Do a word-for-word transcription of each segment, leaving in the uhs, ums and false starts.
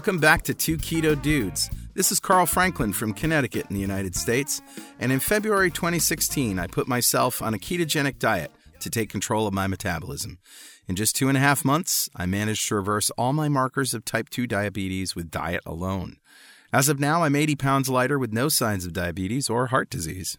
Welcome back to Two Keto Dudes. This is Carl Franklin from Connecticut in the United States, and in February twenty sixteen, I put myself on a ketogenic diet to take control of my metabolism. In just two and a half months, I managed to reverse all my markers of type two diabetes with diet alone. As of now, I'm eighty pounds lighter with no signs of diabetes or heart disease.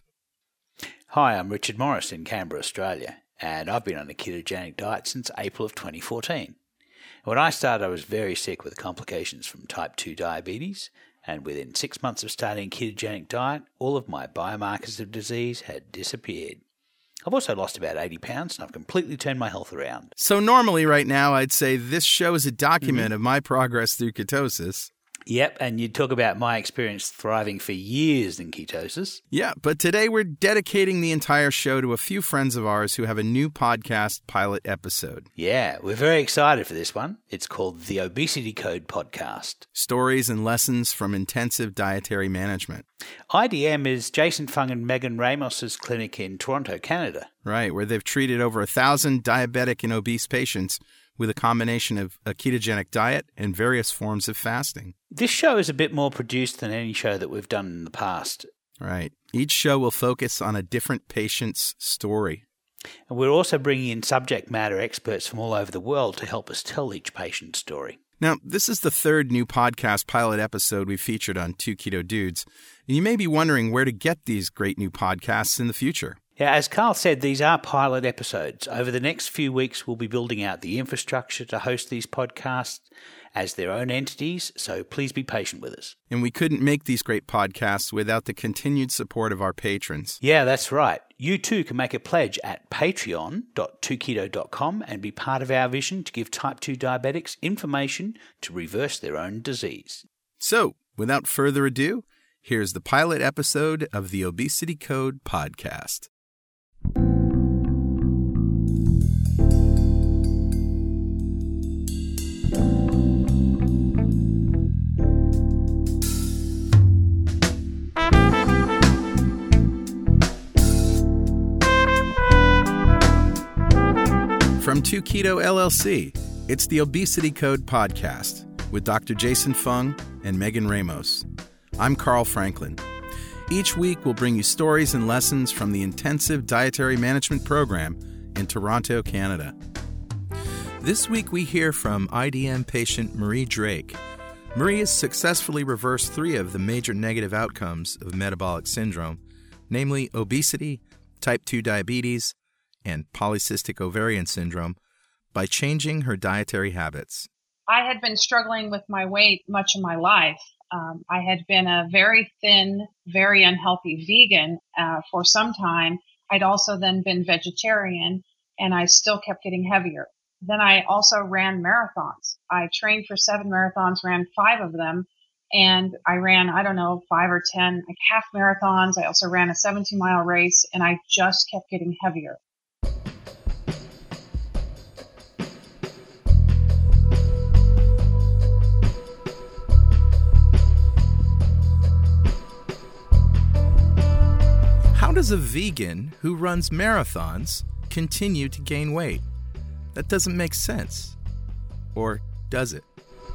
Hi, I'm Richard Morris in Canberra, Australia, and I've been on a ketogenic diet since April of twenty fourteen. When I started, I was very sick with complications from type two diabetes, and within six months of starting a ketogenic diet, all of my biomarkers of disease had disappeared. I've also lost about eighty pounds, and I've completely turned my health around. So normally right now, I'd say this show is a document Mm-hmm. of my progress through ketosis. Yep, and you'd talk about my experience thriving for years in ketosis. Yeah, but today we're dedicating the entire show to a few friends of ours who have a new podcast pilot episode. Yeah, we're very excited for this one. It's called the Obesity Code Podcast. Stories and lessons from intensive dietary management. I D M is Jason Fung and Megan Ramos's clinic in Toronto, Canada. Right, where they've treated over a thousand diabetic and obese patients with a combination of a ketogenic diet and various forms of fasting. This show is a bit more produced than any show that we've done in the past. Right. Each show will focus on a different patient's story. And we're also bringing in subject matter experts from all over the world to help us tell each patient's story. Now, this is the third new podcast pilot episode we've featured on Two Keto Dudes, and you may be wondering where to get these great new podcasts in the future. Yeah, as Carl said, these are pilot episodes. Over the next few weeks, we'll be building out the infrastructure to host these podcasts as their own entities, so please be patient with us. And we couldn't make these great podcasts without the continued support of our patrons. Yeah, that's right. You too can make a pledge at patreon dot two keto dot com and be part of our vision to give type two diabetics information to reverse their own disease. So, without further ado, here's the pilot episode of the Obesity Code Podcast. From two Keto L L C, it's the Obesity Code Podcast with Doctor Jason Fung and Megan Ramos. I'm Carl Franklin. Each week, we'll bring you stories and lessons from the Intensive Dietary Management Program in Toronto, Canada. This week, we hear from I D M patient Marie Drake. Marie has successfully reversed three of the major negative outcomes of metabolic syndrome, namely obesity, type two diabetes, and polycystic ovarian syndrome, by changing her dietary habits. I had been struggling with my weight much of my life. Um, I had been a very thin, very unhealthy vegan uh, for some time. I'd also then been vegetarian, and I still kept getting heavier. Then I also ran marathons. I trained for seven marathons, ran five of them, and I ran, I don't know, five or ten like half marathons. I also ran a seventeen mile race, and I just kept getting heavier. How does a vegan who runs marathons continue to gain weight? That doesn't make sense. Or does it?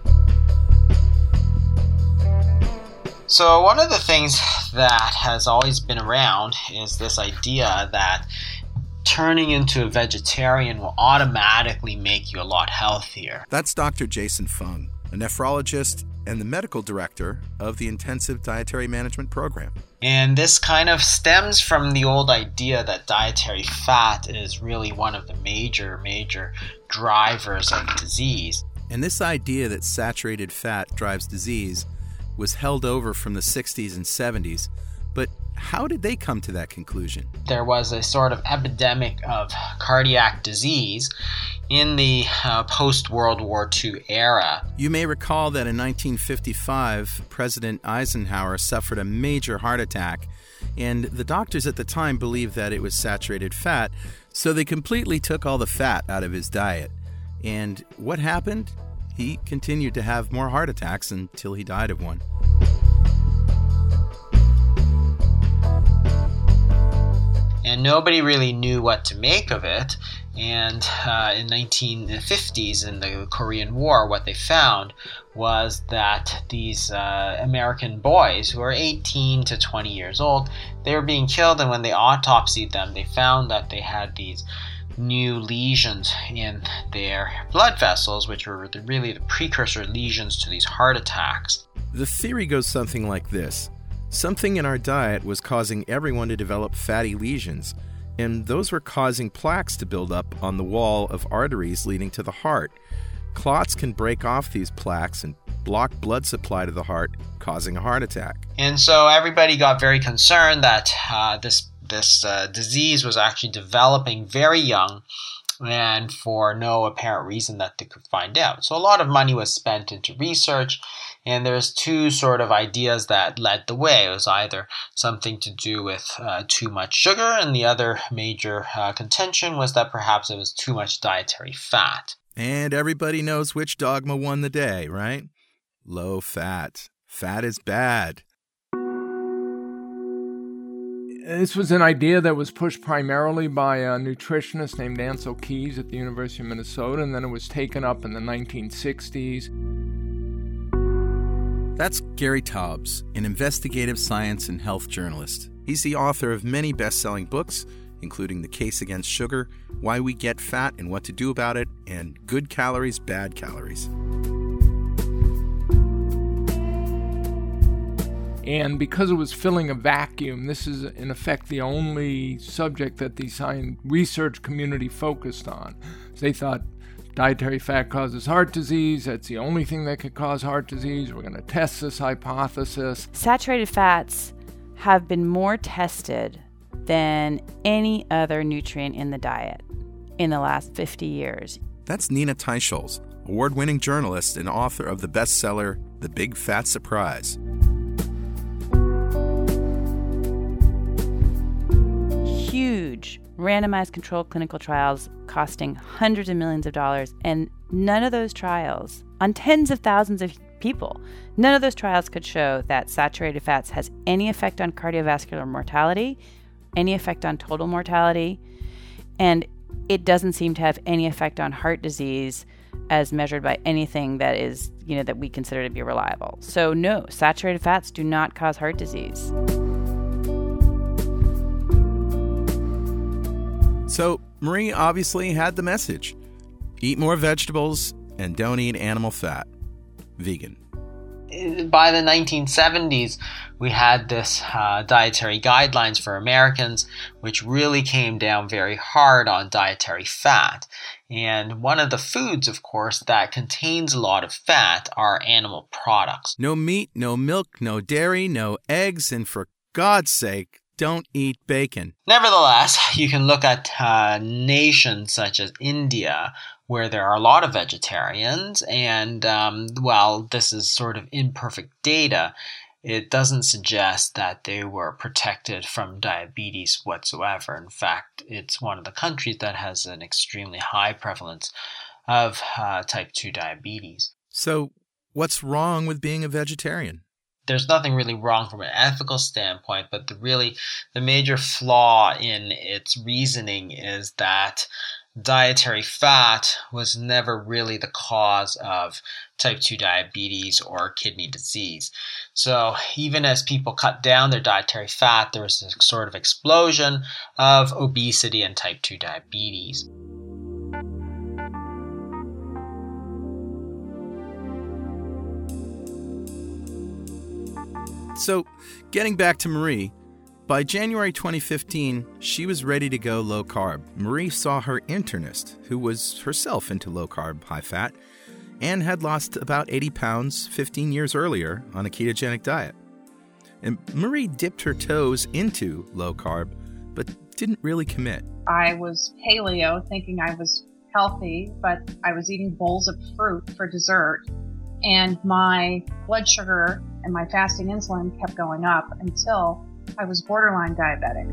So one of the things that has always been around is this idea that turning into a vegetarian will automatically make you a lot healthier. That's Doctor Jason Fung, a nephrologist and the medical director of the Intensive Dietary Management Program. And this kind of stems from the old idea that dietary fat is really one of the major, major drivers of disease. And this idea that saturated fat drives disease was held over from the sixties and seventies. But how did they come to that conclusion? There was a sort of epidemic of cardiac disease in the uh, post-World War Two era. You may recall that in nineteen fifty-five, President Eisenhower suffered a major heart attack, and the doctors at the time believed that it was saturated fat, so they completely took all the fat out of his diet. And what happened? He continued to have more heart attacks until he died of one. and nobody really knew what to make of it. And uh, in nineteen fifties, in the Korean War, what they found was that these uh, American boys who were eighteen to twenty years old, they were being killed, and when they autopsied them, they found that they had these new lesions in their blood vessels, which were really the precursor lesions to these heart attacks. The theory goes something like this. Something in our diet was causing everyone to develop fatty lesions, and those were causing plaques to build up on the wall of arteries leading to the heart. Clots can break off these plaques and block blood supply to the heart, causing a heart attack. And so everybody got very concerned that uh, this this uh, disease was actually developing very young, and for no apparent reason that they could find out. So a lot of money was spent into research, and there's two sort of ideas that led the way. It was either something to do with uh, too much sugar, and the other major uh, contention was that perhaps it was too much dietary fat. And everybody knows which dogma won the day, right? Low fat. Fat is bad. This was an idea that was pushed primarily by a nutritionist named Ancel Keys at the University of Minnesota, and then it was taken up in the nineteen sixties. That's Gary Taubes, an investigative science and health journalist. He's the author of many best-selling books, including The Case Against Sugar, Why We Get Fat and What to Do About It, and Good Calories, Bad Calories. And because it was filling a vacuum, this is in effect the only subject that the science research community focused on. So they thought dietary fat causes heart disease. That's the only thing that could cause heart disease. We're going to test this hypothesis. Saturated fats have been more tested than any other nutrient in the diet in the last fifty years. That's Nina Teicholz, award-winning journalist and author of the bestseller, The Big Fat Surprise. Huge randomized controlled clinical trials costing hundreds of millions of dollars, and none of those trials, on tens of thousands of people, none of those trials could show that saturated fats has any effect on cardiovascular mortality, any effect on total mortality, and it doesn't seem to have any effect on heart disease as measured by anything that is, you know, that we consider to be reliable. So no, saturated fats do not cause heart disease. So Marie obviously had the message. Eat more vegetables and don't eat animal fat. Vegan. By the nineteen seventies, we had this uh, dietary guidelines for Americans, which really came down very hard on dietary fat. And one of the foods, of course, that contains a lot of fat are animal products. No meat, no milk, no dairy, no eggs, and for God's sake, don't eat bacon. Nevertheless, you can look at uh, nations such as India, where there are a lot of vegetarians, and um, while this is sort of imperfect data, it doesn't suggest that they were protected from diabetes whatsoever. In fact, it's one of the countries that has an extremely high prevalence of uh, type two diabetes. So, what's wrong with being a vegetarian? There's nothing really wrong from an ethical standpoint, but the really the major flaw in its reasoning is that dietary fat was never really the cause of type two diabetes or kidney disease. So even as people cut down their dietary fat, there was a sort of explosion of obesity and type two diabetes. So, getting back to Marie, by January twenty fifteen, she was ready to go low carb. Marie saw her internist, who was herself into low carb, high fat, and had lost about eighty pounds fifteen years earlier on a ketogenic diet. And Marie dipped her toes into low carb, but didn't really commit. I was paleo, thinking I was healthy, but I was eating bowls of fruit for dessert. And my blood sugar and my fasting insulin kept going up until I was borderline diabetic.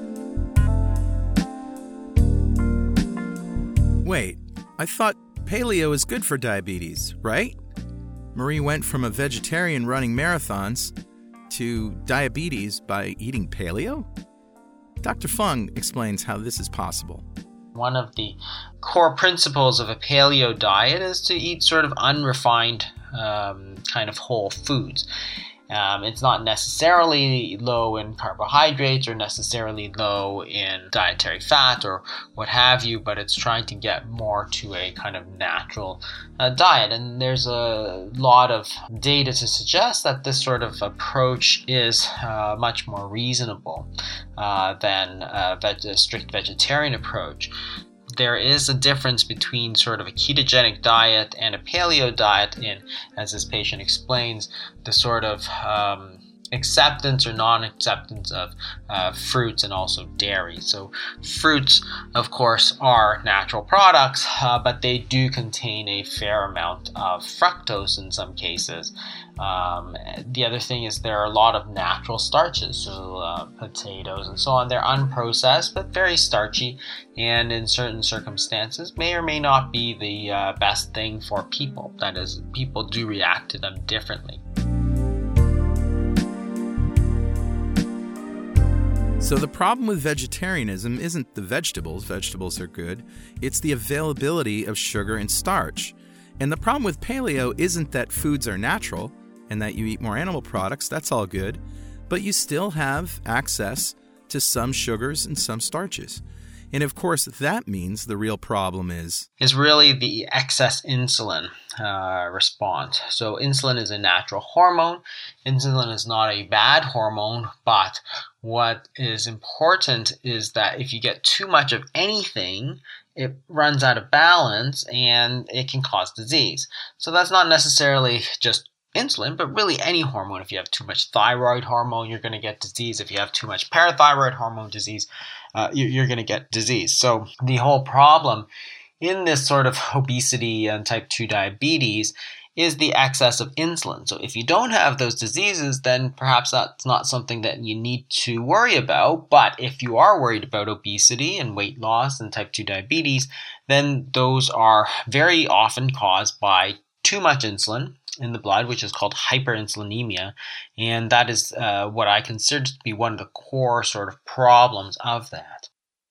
Wait, I thought paleo is good for diabetes, right? Marie went from a vegetarian running marathons to diabetes by eating paleo? Doctor Fung explains how this is possible. One of the core principles of a paleo diet is to eat sort of unrefined um, kind of whole foods. Um, it's not necessarily low in carbohydrates or necessarily low in dietary fat or what have you, but it's trying to get more to a kind of natural uh, diet. And there's a lot of data to suggest that this sort of approach is uh, much more reasonable uh, than a, veg- a strict vegetarian approach. There is a difference between sort of a ketogenic diet and a paleo diet in, as this patient explains, the sort of um, acceptance or non-acceptance of uh, fruits and also dairy. So fruits, of course, are natural products, uh, but they do contain a fair amount of fructose in some cases. Um, the other thing is there are a lot of natural starches, so uh, potatoes and so on. They're unprocessed but very starchy, and in certain circumstances may or may not be the uh, best thing for people. That is, people do react to them differently. So the problem with vegetarianism isn't the vegetables, vegetables are good, it's the availability of sugar and starch. And the problem with paleo isn't that foods are natural and that you eat more animal products, that's all good, but you still have access to some sugars and some starches. And of course, that means the real problem is... is really the excess insulin uh, response. So insulin is a natural hormone. Insulin is not a bad hormone, but what is important is that if you get too much of anything, it runs out of balance and it can cause disease. So that's not necessarily just insulin, but really any hormone. If you have too much thyroid hormone, you're going to get disease. If you have too much parathyroid hormone disease, uh, you're going to get disease. So the whole problem in this sort of obesity and type two diabetes is the excess of insulin. So if you don't have those diseases, then perhaps that's not something that you need to worry about. But if you are worried about obesity and weight loss and type two diabetes, then those are very often caused by too much insulin in the blood, which is called hyperinsulinemia, and that is uh, what I consider to be one of the core sort of problems of that.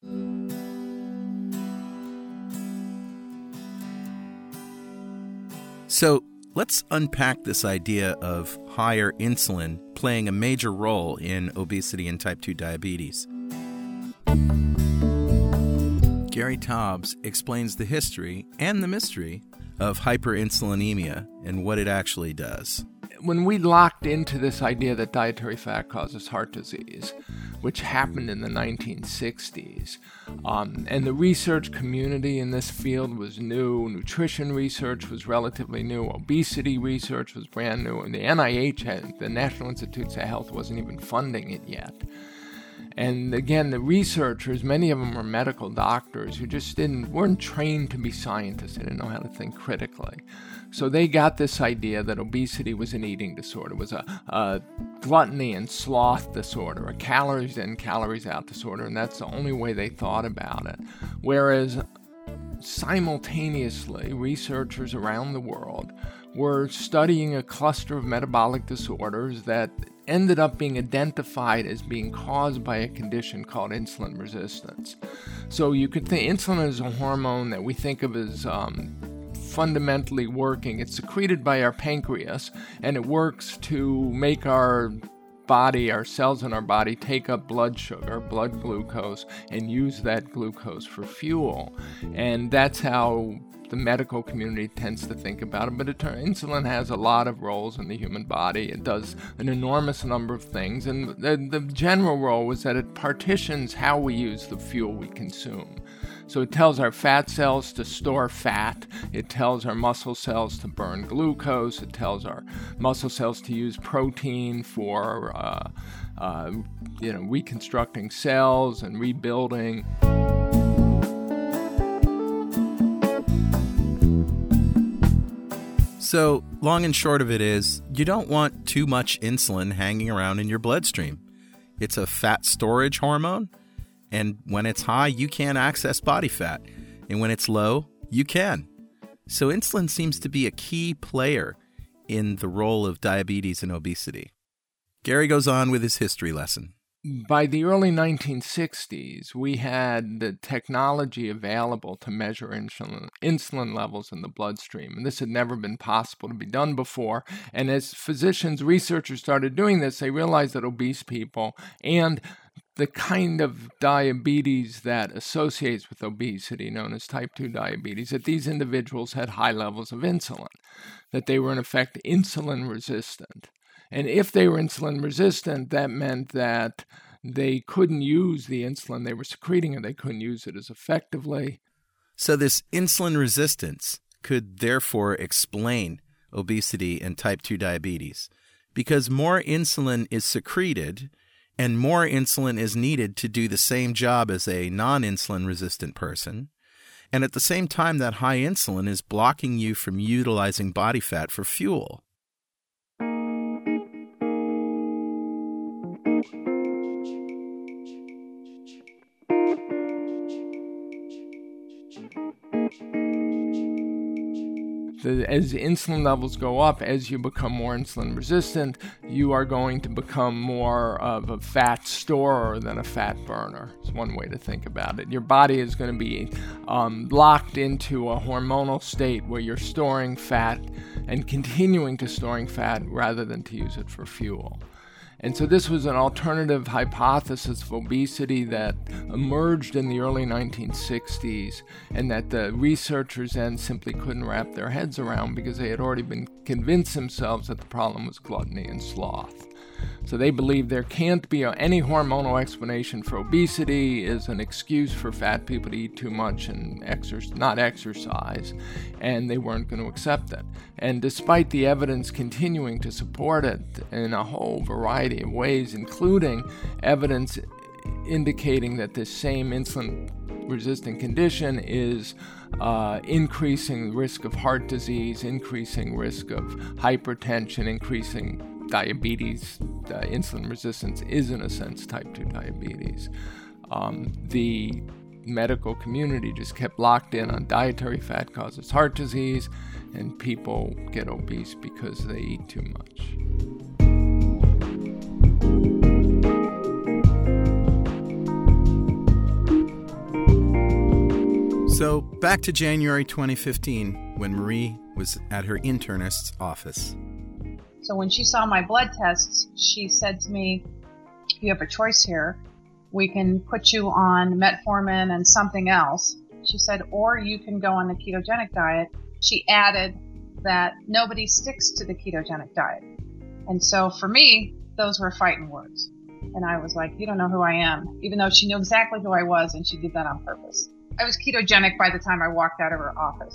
So let's unpack this idea of higher insulin playing a major role in obesity and type two diabetes. Gary Taubes explains the history and the mystery of hyperinsulinemia and what it actually does. When we locked into this idea that dietary fat causes heart disease, which happened in the nineteen sixties, um, and the research community in this field was new, nutrition research was relatively new, obesity research was brand new, and the N I H, had, the National Institutes of Health, wasn't even funding it yet. And again, the researchers, many of them were medical doctors who just didn't weren't trained to be scientists. They didn't know how to think critically. So they got this idea that obesity was an eating disorder, was a, a gluttony and sloth disorder, a calories in, calories out disorder, and that's the only way they thought about it. Whereas simultaneously, researchers around the world were studying a cluster of metabolic disorders that ended up being identified as being caused by a condition called insulin resistance. So you could think insulin is a hormone that we think of as um, fundamentally working. It's secreted by our pancreas, and it works to make our body, our cells in our body, take up blood sugar, blood glucose, and use that glucose for fuel. And that's how the medical community tends to think about it, but it, insulin has a lot of roles in the human body. It does an enormous number of things, and the, the general role was that it partitions how we use the fuel we consume. So it tells our fat cells to store fat, it tells our muscle cells to burn glucose, it tells our muscle cells to use protein for uh, uh, you know, reconstructing cells and rebuilding. So, long and short of it is, you don't want too much insulin hanging around in your bloodstream. It's a fat storage hormone, and when it's high, you can't access body fat, and when it's low, you can. So insulin seems to be a key player in the role of diabetes and obesity. Gary goes on with his history lesson. by the early nineteen sixties, we had the technology available to measure insulin, insulin levels in the bloodstream. And this had never been possible to be done before. And as physicians, researchers started doing this, they realized that obese people and the kind of diabetes that associates with obesity, known as type two diabetes, that these individuals had high levels of insulin, that they were in effect insulin resistant. And if they were insulin resistant, that meant that they couldn't use the insulin they were secreting, and they couldn't use it as effectively. So this insulin resistance could therefore explain obesity and type two diabetes, because more insulin is secreted and more insulin is needed to do the same job as a non-insulin resistant person. And at the same time, that high insulin is blocking you from utilizing body fat for fuel. The, as insulin levels go up, as you become more insulin resistant, you are going to become more of a fat storer than a fat burner. It's one way to think about it. Your body is going to be um, locked into a hormonal state where you're storing fat and continuing to storing fat rather than to use it for fuel. And so this was an alternative hypothesis of obesity that emerged in the early nineteen sixties, and that the researchers then simply couldn't wrap their heads around because they had already been convinced themselves that the problem was gluttony and sloth. So they believed there can't be a, any hormonal explanation for obesity is an excuse for fat people to eat too much and exer- not exercise, and they weren't going to accept it. And despite the evidence continuing to support it in a whole variety of ways, including evidence indicating that this same insulin-resistant condition is uh, increasing the risk of heart disease, increasing risk of hypertension, increasing diabetes, uh, insulin resistance is in a sense type two diabetes. Um, the medical community just kept locked in on dietary fat causes heart disease, and people get obese because they eat too much. So back to January twenty fifteen, when Marie was at her internist's office. So when she saw my blood tests, she said to me, you have a choice here. We can put you on metformin and something else. She said, or you can go on the ketogenic diet. She added that nobody sticks to the ketogenic diet. And so for me, those were fighting words. And I was like, you don't know who I am, even though she knew exactly who I was, and she did that on purpose. I was ketogenic by the time I walked out of her office.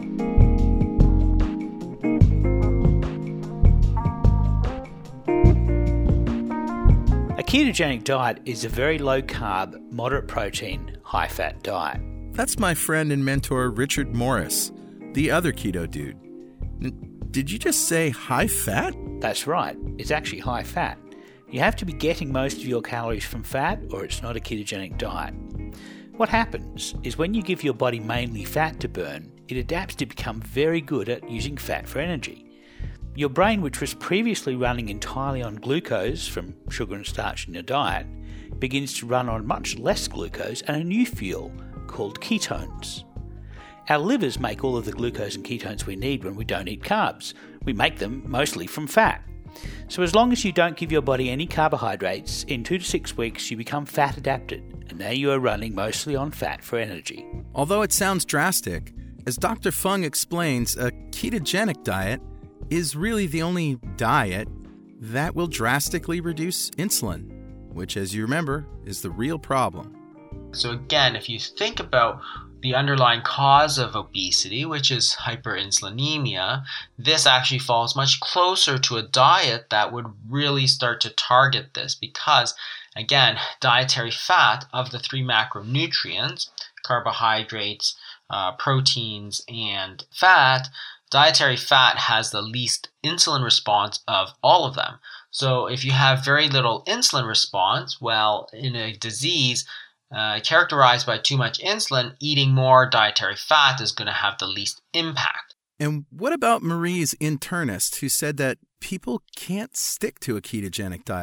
A ketogenic diet is a very low-carb, moderate-protein, high-fat diet. That's my friend and mentor Richard Morris, the other keto dude. Did you just say high-fat? That's right. It's actually high-fat. You have to be getting most of your calories from fat, or it's not a ketogenic diet. What happens is when you give your body mainly fat to burn, it adapts to become very good at using fat for energy. Your brain, which was previously running entirely on glucose from sugar and starch in your diet, begins to run on much less glucose and a new fuel called ketones. Our livers make all of the glucose and ketones we need when we don't eat carbs. We make them mostly from fat. So as long as you don't give your body any carbohydrates, in two to six weeks you become fat adapted, and now you are running mostly on fat for energy. Although it sounds drastic, as Doctor Fung explains, a ketogenic diet is really the only diet that will drastically reduce insulin, which, as you remember, is the real problem. So again, if you think about the underlying cause of obesity, which is hyperinsulinemia, this actually falls much closer to a diet that would really start to target this because, again, dietary fat of the three macronutrients, carbohydrates, uh, proteins, and fat, dietary fat has the least insulin response of all of them. So if you have very little insulin response, well, in a disease uh, characterized by too much insulin, eating more dietary fat is going to have the least impact. And what about Marie's internist who said that people can't stick to a ketogenic diet?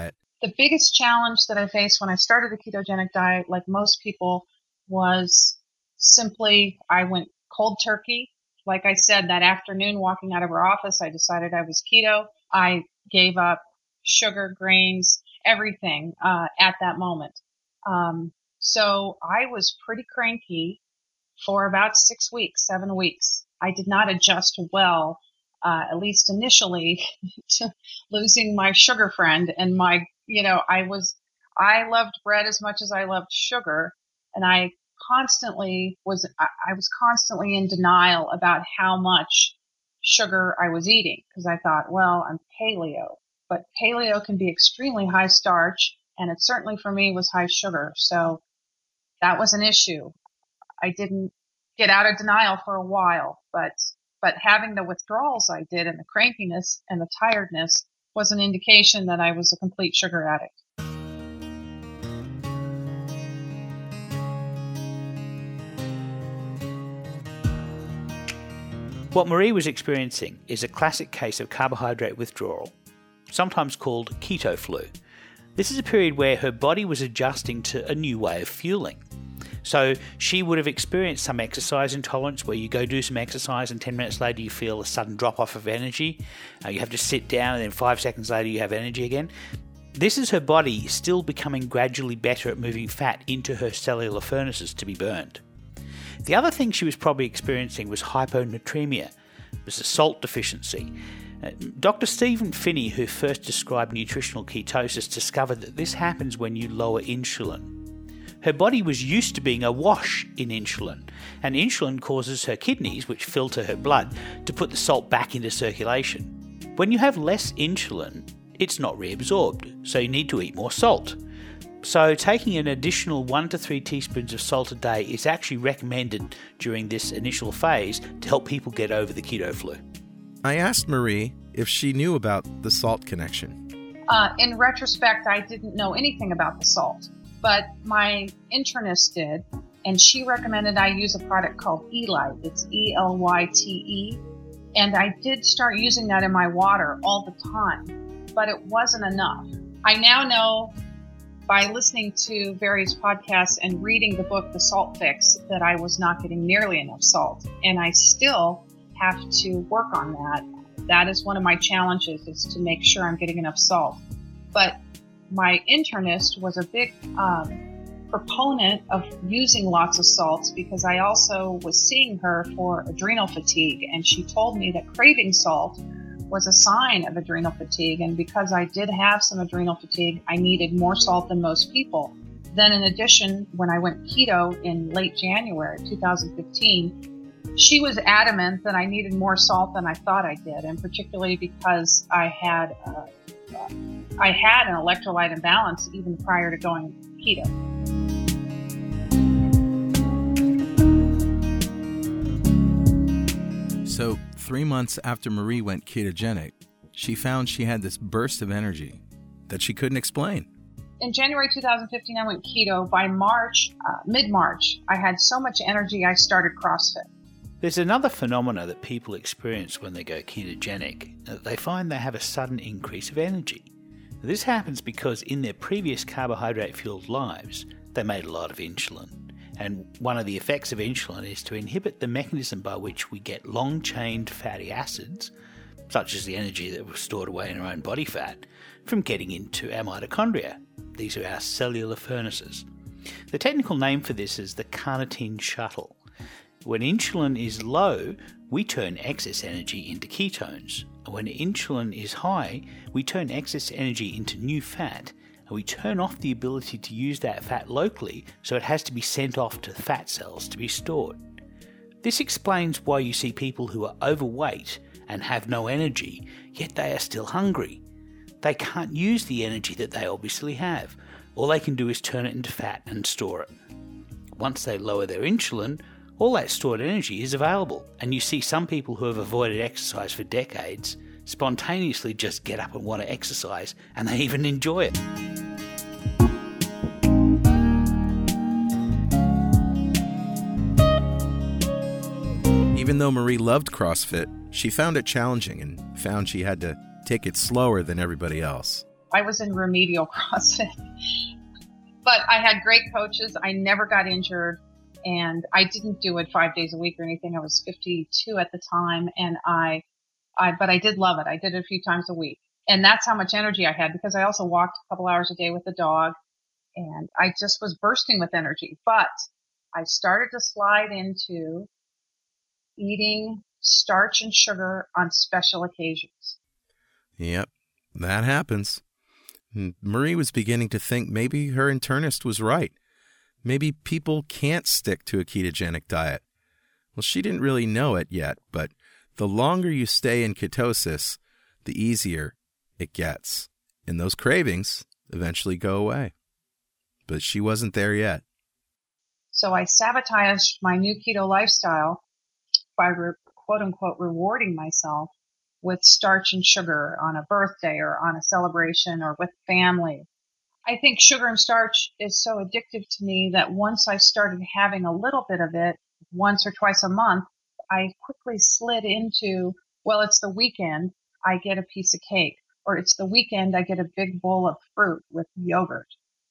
The biggest challenge that I faced when I started the ketogenic diet, like most people, was simply I went cold turkey. Like I said, that afternoon walking out of our office, I decided I was keto. I gave up sugar, grains, everything uh, at that moment. Um, so I was pretty cranky for about six weeks, seven weeks. I did not adjust well, uh, at least initially, to losing my sugar friend and my, you know, I was, I loved bread as much as I loved sugar. And I constantly was, I, I was constantly in denial about how much sugar I was eating, because I thought, well, I'm paleo, but paleo can be extremely high starch, and it certainly for me was high sugar. So that was an issue. I didn't get out of denial for a while, but but having the withdrawals I did and the crankiness and the tiredness was an indication that I was a complete sugar addict. What Marie was experiencing is a classic case of carbohydrate withdrawal, sometimes called keto flu. This is a period where her body was adjusting to a new way of fueling. So she would have experienced some exercise intolerance where you go do some exercise and ten minutes later you feel a sudden drop off of energy. Uh, you have to sit down and then five seconds later you have energy again. This is her body still becoming gradually better at moving fat into her cellular furnaces to be burned. The other thing she was probably experiencing was hyponatremia. It was a salt deficiency. Uh, Doctor Stephen Phinney, who first described nutritional ketosis, discovered that this happens when you lower insulin. Her body was used to being awash in insulin, and insulin causes her kidneys, which filter her blood, to put the salt back into circulation. When you have less insulin, it's not reabsorbed, so you need to eat more salt. So taking an additional one to three teaspoons of salt a day is actually recommended during this initial phase to help people get over the keto flu. I asked Marie if she knew about the salt connection. Uh, in retrospect, I didn't know anything about the salt. But my internist did, and she recommended I use a product called E-Lyte. It's E L Y T E. And I did start using that in my water all the time, but it wasn't enough. I now know by listening to various podcasts and reading the book, The Salt Fix, that I was not getting nearly enough salt. And I still have to work on that. That is one of my challenges, is to make sure I'm getting enough salt. But my internist was a big um, proponent of using lots of salts, because I also was seeing her for adrenal fatigue, and she told me that craving salt was a sign of adrenal fatigue, and because I did have some adrenal fatigue, I needed more salt than most people. Then in addition, when I went keto in late January two thousand fifteen, she was adamant that I needed more salt than I thought I did, and particularly because I had uh, uh, I had an electrolyte imbalance even prior to going keto. So three months after Marie went ketogenic, she found she had this burst of energy that she couldn't explain. In January two thousand fifteen, I went keto. By March, uh, mid-March, I had so much energy I started CrossFit. There's another phenomena that people experience when they go ketogenic. They find they have a sudden increase of energy. This happens because in their previous carbohydrate-fueled lives, they made a lot of insulin. And one of the effects of insulin is to inhibit the mechanism by which we get long-chained fatty acids, such as the energy that was stored away in our own body fat, from getting into our mitochondria. These are our cellular furnaces. The technical name for this is the carnitine shuttle. When insulin is low, we turn excess energy into ketones. When insulin is high, we turn excess energy into new fat, and we turn off the ability to use that fat locally, so it has to be sent off to the fat cells to be stored. This explains why you see people who are overweight and have no energy, yet they are still hungry. They can't use the energy that they obviously have. All they can do is turn it into fat and store it. Once they lower their insulin, all that stored energy is available, and you see some people who have avoided exercise for decades spontaneously just get up and want to exercise, and they even enjoy it. Even though Marie loved CrossFit, she found it challenging and found she had to take it slower than everybody else. I was in remedial CrossFit. But I had great coaches. I never got injured. And I didn't do it five days a week or anything. I was fifty-two at the time. And I, I, but I did love it. I did it a few times a week. And that's how much energy I had, because I also walked a couple hours a day with the dog. And I just was bursting with energy. But I started to slide into eating starch and sugar on special occasions. Yep, that happens. Marie was beginning to think maybe her internist was right. Maybe people can't stick to a ketogenic diet. Well, she didn't really know it yet, but the longer you stay in ketosis, the easier it gets. And those cravings eventually go away. But she wasn't there yet. So I sabotaged my new keto lifestyle by re- quote-unquote rewarding myself with starch and sugar on a birthday or on a celebration or with family. I think sugar and starch is so addictive to me that once I started having a little bit of it once or twice a month, I quickly slid into, well, it's the weekend, I get a piece of cake. Or it's the weekend, I get a big bowl of fruit with yogurt.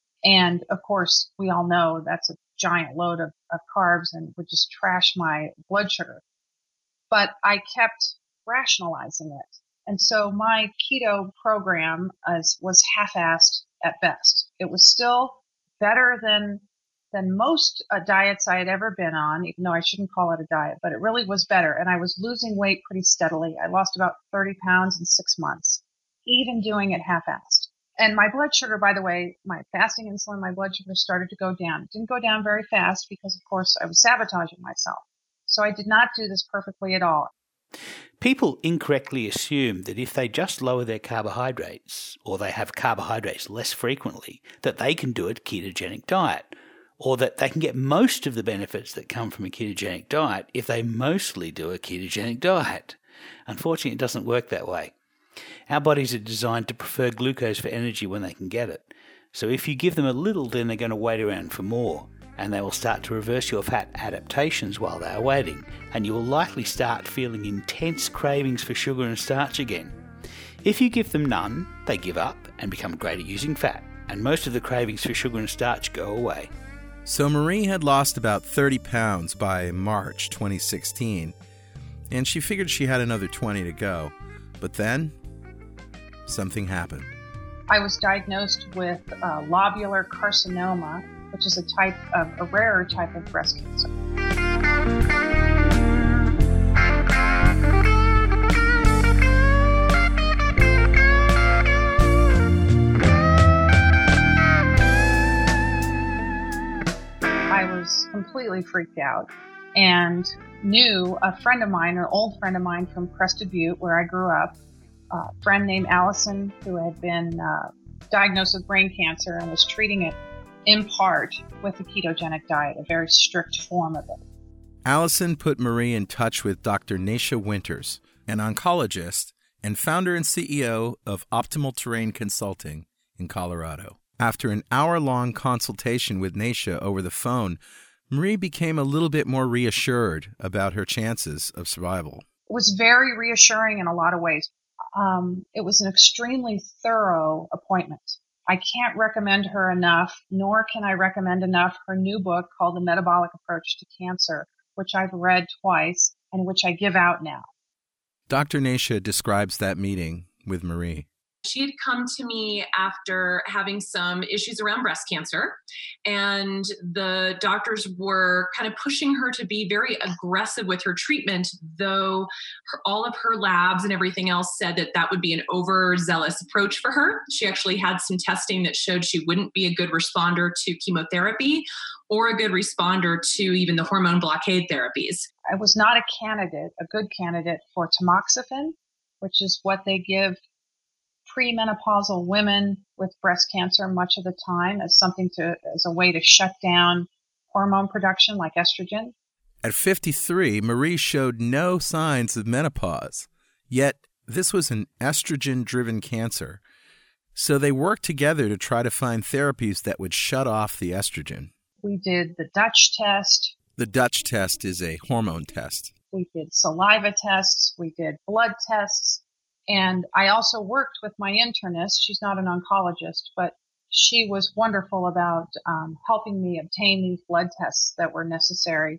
And of course, we all know that's a giant load of, of carbs and would just trash my blood sugar. But I kept rationalizing it. And so my keto program was, was half-assed at best. It was still better than than most uh, diets I had ever been on, even though I shouldn't call it a diet, but it really was better. And I was losing weight pretty steadily. I lost about thirty pounds in six months, even doing it half-assed. And my blood sugar, by the way, my fasting insulin, my blood sugar started to go down. It didn't go down very fast because, of course, I was sabotaging myself. So I did not do this perfectly at all. People incorrectly assume that if they just lower their carbohydrates, or they have carbohydrates less frequently, that they can do a ketogenic diet, or that they can get most of the benefits that come from a ketogenic diet if they mostly do a ketogenic diet. Unfortunately, it doesn't work that way. Our bodies are designed to prefer glucose for energy when they can get it. So if you give them a little, then they're going to wait around for more, and they will start to reverse your fat adaptations while they are waiting, and you will likely start feeling intense cravings for sugar and starch again. If you give them none, they give up and become great at using fat, and most of the cravings for sugar and starch go away. So Marie had lost about thirty pounds by March twenty sixteen, and she figured she had another twenty to go. But then, something happened. I was diagnosed with uh, lobular carcinoma, which is a type of a rarer type of breast cancer. I was completely freaked out and knew a friend of mine, an old friend of mine from Crested Butte, where I grew up, a friend named Allison, who had been uh, diagnosed with brain cancer and was treating it in part with the ketogenic diet, a very strict form of it. Allison put Marie in touch with Doctor Naisha Winters, an oncologist and founder and C E O of Optimal Terrain Consulting in Colorado. After an hour-long consultation with Naisha over the phone, Marie became a little bit more reassured about her chances of survival. It was very reassuring in a lot of ways. Um, it was an extremely thorough appointment. I can't recommend her enough, nor can I recommend enough her new book called The Metabolic Approach to Cancer, which I've read twice and which I give out now. Doctor Naisha describes that meeting with Marie. She had come to me after having some issues around breast cancer, and the doctors were kind of pushing her to be very aggressive with her treatment, though her, all of her labs and everything else said that that would be an overzealous approach for her. She actually had some testing that showed she wouldn't be a good responder to chemotherapy or a good responder to even the hormone blockade therapies. I was not a candidate, a good candidate for tamoxifen, which is what they give premenopausal women with breast cancer much of the time as something to, as a way to shut down hormone production like estrogen. At fifty-three, Marie showed no signs of menopause, yet this was an estrogen-driven cancer. So they worked together to try to find therapies that would shut off the estrogen. We did the Dutch test. The Dutch test is a hormone test. We did saliva tests. We did blood tests. And I also worked with my internist. She's not an oncologist, but she was wonderful about um, helping me obtain these blood tests that were necessary.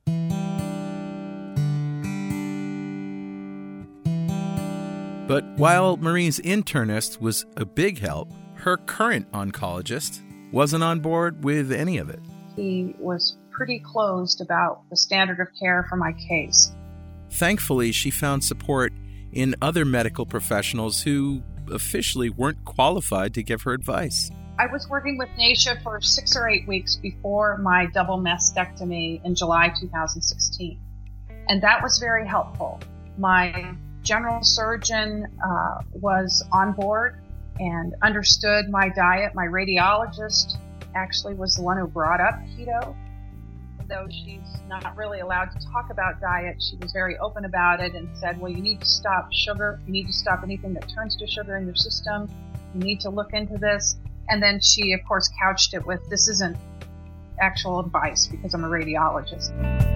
But while Marie's internist was a big help, her current oncologist wasn't on board with any of it. He was pretty closed about the standard of care for my case. Thankfully, she found support in other medical professionals who officially weren't qualified to give her advice. I was working with Natia for six or eight weeks before my double mastectomy in July two thousand sixteen. And that was very helpful. My general surgeon uh, was on board and understood my diet. My radiologist actually was the one who brought up keto. Though she's not really allowed to talk about diet, she was very open about it and said, well, you need to stop sugar. You need to stop anything that turns to sugar in your system. You need to look into this. And then she, of course, couched it with, this isn't actual advice because I'm a radiologist.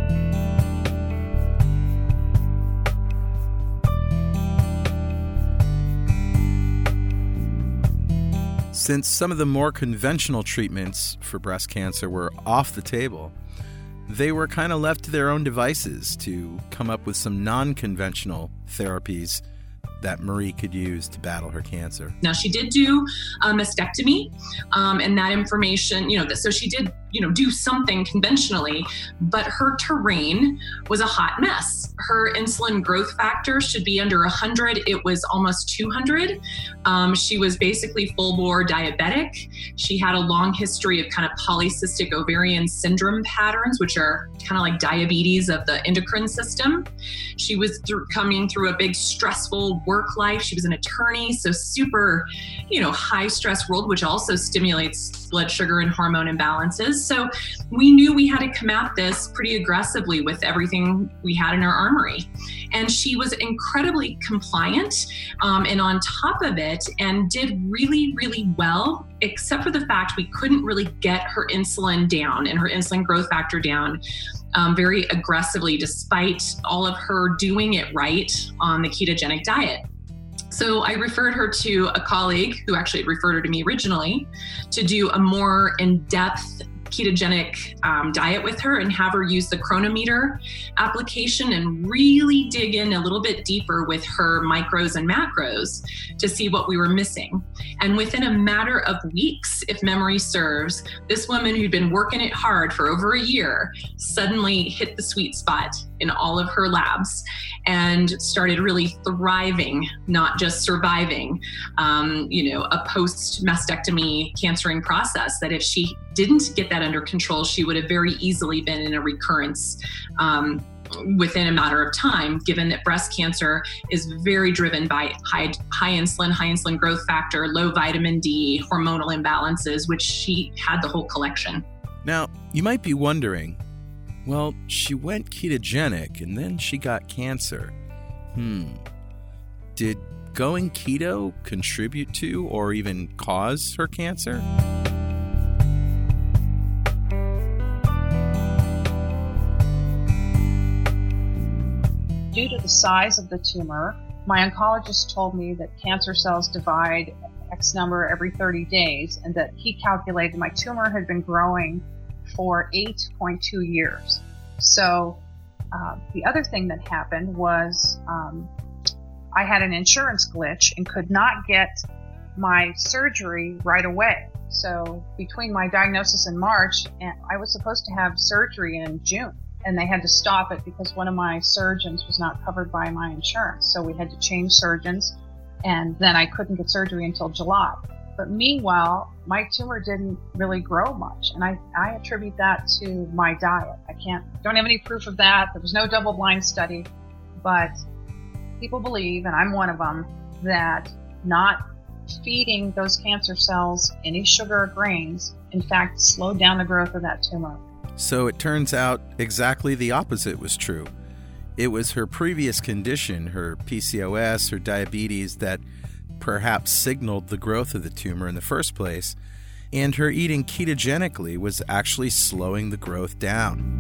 Since some of the more conventional treatments for breast cancer were off the table, they were kind of left to their own devices to come up with some non-conventional therapies that Marie could use to battle her cancer. Now, she did do a mastectomy, um, and that information, you know, so she did, you know, do something conventionally, but her terrain was a hot mess. Her insulin growth factor should be under one hundred. It was almost two hundred. Um, she was basically full-bore diabetic. She had a long history of kind of polycystic ovarian syndrome patterns, which are kind of like diabetes of the endocrine system. She was th- coming through a big stressful work life. She was an attorney, so super, you know, high stress world, which also stimulates blood sugar and hormone imbalances. So we knew we had to come at this pretty aggressively with everything we had in our armory. And she was incredibly compliant um, and on top of it and did really, really well, except for the fact we couldn't really get her insulin down and her insulin growth factor down um, very aggressively, despite all of her doing it right on the ketogenic diet. So I referred her to a colleague who actually referred her to me originally to do a more in-depth ketogenic um, diet with her and have her use the Chronometer application and really dig in a little bit deeper with her micros and macros to see what we were missing. And within a matter of weeks, if memory serves, this woman who'd been working it hard for over a year suddenly hit the sweet spot in all of her labs and started really thriving, not just surviving, um, you know, a post-mastectomy cancering process that if she didn't get that under control, she would have very easily been in a recurrence um, within a matter of time, given that breast cancer is very driven by high, high insulin, high insulin growth factor, low vitamin D, hormonal imbalances, which she had the whole collection. Now, you might be wondering, well, she went ketogenic and then she got cancer. Hmm. Did going keto contribute to or even cause her cancer? Due to the size of the tumor, my oncologist told me that cancer cells divide X number every thirty days, and that he calculated my tumor had been growing for eight point two years. So uh, the other thing that happened was um, I had an insurance glitch and could not get my surgery right away. So between my diagnosis in March, and I was supposed to have surgery in June, and they had to stop it because one of my surgeons was not covered by my insurance. So we had to change surgeons, and then I couldn't get surgery until July. But meanwhile, my tumor didn't really grow much, and I, I attribute that to my diet. I can't, don't have any proof of that. There was no double-blind study, but people believe, and I'm one of them, that not feeding those cancer cells any sugar or grains, in fact, slowed down the growth of that tumor. So it turns out exactly the opposite was true. It was her previous condition, her P C O S, her diabetes, that perhaps signaled the growth of the tumor in the first place, and her eating ketogenically was actually slowing the growth down.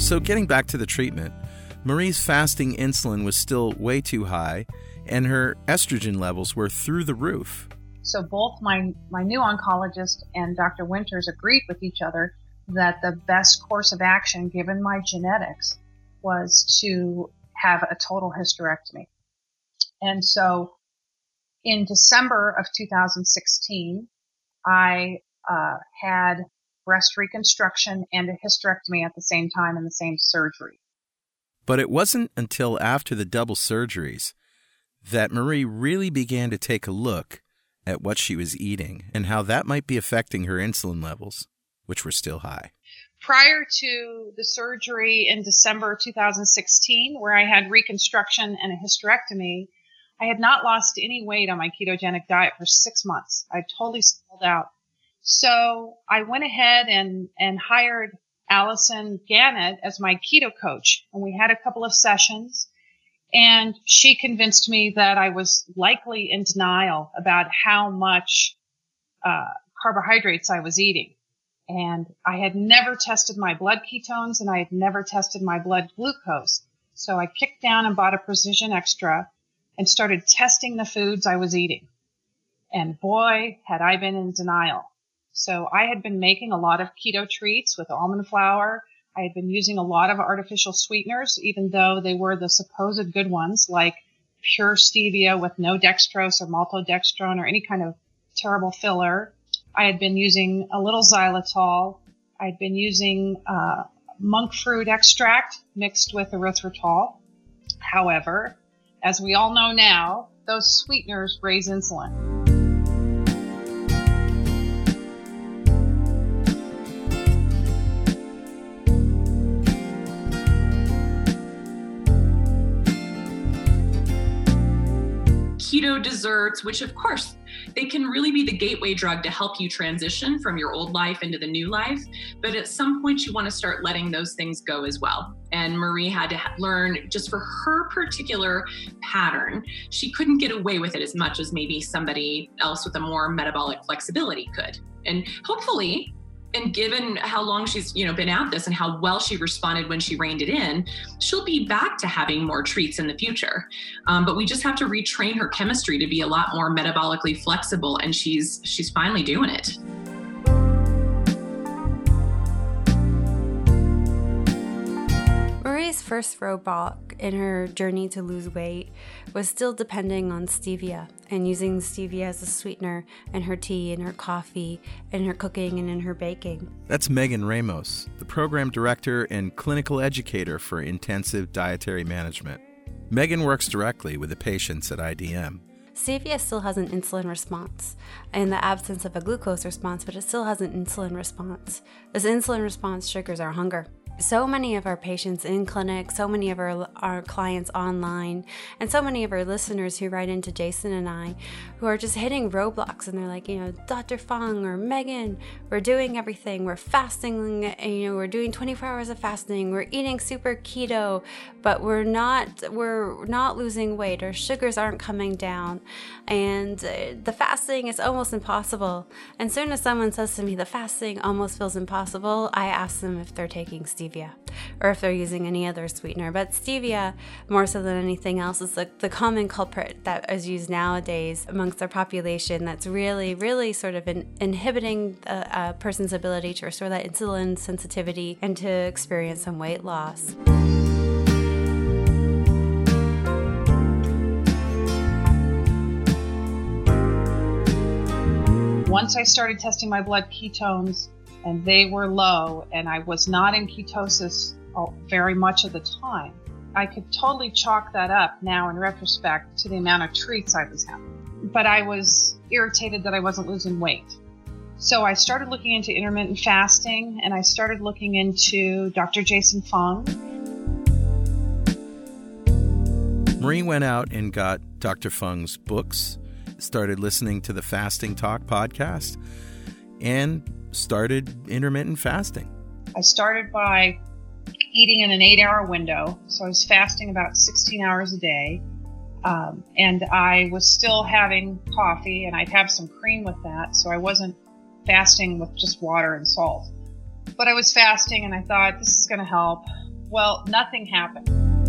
So getting back to the treatment, Marie's fasting insulin was still way too high, and her estrogen levels were through the roof. So both my, my new oncologist and Doctor Winters agreed with each other that the best course of action, given my genetics, was to have a total hysterectomy. And so in December of two thousand sixteen, I uh, had breast reconstruction and a hysterectomy at the same time in the same surgery. But it wasn't until after the double surgeries that Marie really began to take a look at what she was eating and how that might be affecting her insulin levels, which were still high. Prior to the surgery in December two thousand sixteen, where I had reconstruction and a hysterectomy, I had not lost any weight on my ketogenic diet for six months. I totally sold out. So I went ahead and, and hired Allison Gannett as my keto coach. And we had a couple of sessions, and she convinced me that I was likely in denial about how much uh, carbohydrates I was eating. And I had never tested my blood ketones, and I had never tested my blood glucose. So I kicked down and bought a Precision Extra and started testing the foods I was eating. And boy, had I been in denial. So I had been making a lot of keto treats with almond flour. I had been using a lot of artificial sweeteners, even though they were the supposed good ones, like pure stevia with no dextrose or maltodextrin or any kind of terrible filler. I had been using a little xylitol. I had been using uh, monk fruit extract mixed with erythritol. However, as we all know now, those sweeteners raise insulin. Keto desserts, which of course they can really be the gateway drug to help you transition from your old life into the new life. But at some point you want to start letting those things go as well. And Marie had to ha- learn just for her particular pattern, she couldn't get away with it as much as maybe somebody else with a more metabolic flexibility could. And hopefully, and given how long she's, you know, been at this and how well she responded when she reined it in, she'll be back to having more treats in the future. Um, but we just have to retrain her chemistry to be a lot more metabolically flexible, and she's she's finally doing it. Marie's first roadblock in her journey to lose weight was still depending on stevia and using stevia as a sweetener in her tea, in her coffee, in her cooking, and in her baking. That's Megan Ramos, the program director and clinical educator for intensive dietary management. Megan works directly with the patients at I D M. Stevia still has an insulin response in the absence of a glucose response, but it still has an insulin response. This insulin response triggers our hunger. So many of our patients in clinic, so many of our, our clients online, and so many of our listeners who write into Jason and I who are just hitting roadblocks, and they're like, you know, Doctor Fung or Megan, we're doing everything. We're fasting, you know, we're doing twenty-four hours of fasting. We're eating super keto, but we're not, we're not losing weight. Our sugars aren't coming down, and the fasting is almost impossible. And soon as someone says to me, the fasting almost feels impossible, I ask them if they're taking stevia or if they're using any other sweetener. But stevia, more so than anything else, is the, the common culprit that is used nowadays amongst our population that's really, really sort of in, inhibiting a, a person's ability to restore that insulin sensitivity and to experience some weight loss. Once I started testing my blood ketones, and they were low, and I was not in ketosis very much of the time, I could totally chalk that up now in retrospect to the amount of treats I was having. But I was irritated that I wasn't losing weight. So I started looking into intermittent fasting, and I started looking into Doctor Jason Fung. Marie went out and got Doctor Fung's books, started listening to the Fasting Talk podcast, and started intermittent fasting. I started by eating in an eight-hour window, so I was fasting about sixteen hours a day, um, and I was still having coffee, and I'd have some cream with that, so I wasn't fasting with just water and salt. But I was fasting, and I thought, this is going to help. Well, nothing happened.